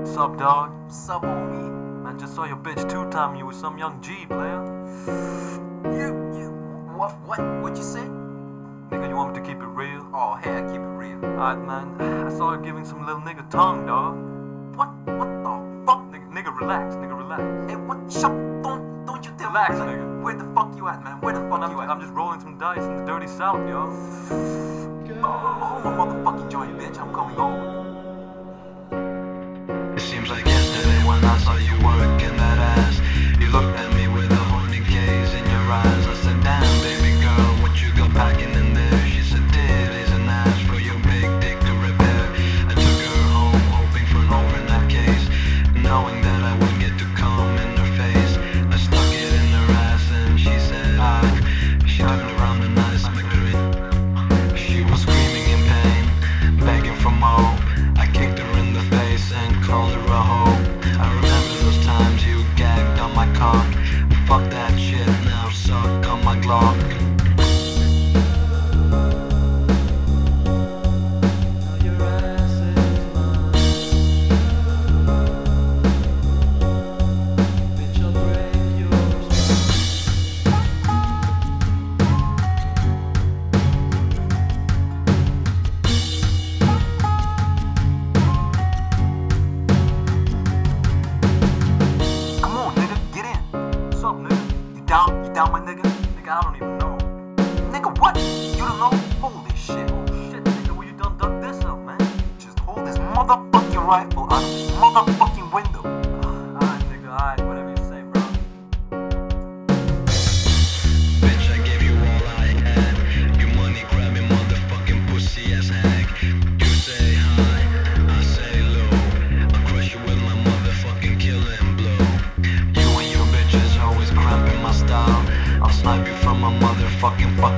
Sup, dog? Sup, homie? Man, just saw your bitch two-time you with some young G, player. What'd you say? Nigga, you want me to keep it real? Oh, hey, I keep it real. Alright, man, I saw her giving some little nigga tongue, dog. What the fuck? Nigga, relax, relax. Hey, what? Don't you tell Relax, me, nigga. Where the fuck you at, man? Where the fuck you at? I'm just rolling some dice in the dirty south, yo. Hold my motherfucking joint, bitch. I'm coming over. It seems like yesterday when I saw you working that ass. You looked at me with a horny gaze in your eyes. I said, damn, baby girl, what you got packing in there? She said, titties and ass for your big dick to repair. I took her home, hoping for an overnight case, knowing that I would get to come in her face. I stuck it in her ass and she said, aye. She turned around and I smacked her in. She was screaming in pain, begging for more. I kicked her in the face and called her a hoe. I remember those times you gagged on my cock. Fuck that shit, now suck on my Glock. You down, my nigga? Nigga, I don't even know. Nigga, what? You don't know? Holy shit. Oh shit, nigga, well you done dug this up, man. Just hold this motherfucking rifle out of this motherfucking window. Alright, nigga, alright, whatever you say, bro. Bitch, I gave you all I had. You money grabbing motherfucking pussy ass hag. You say hi, I say low. I'll crush you with my motherfucking killing blow. You and your bitches always cramping my style. I'll snipe you from a motherfucking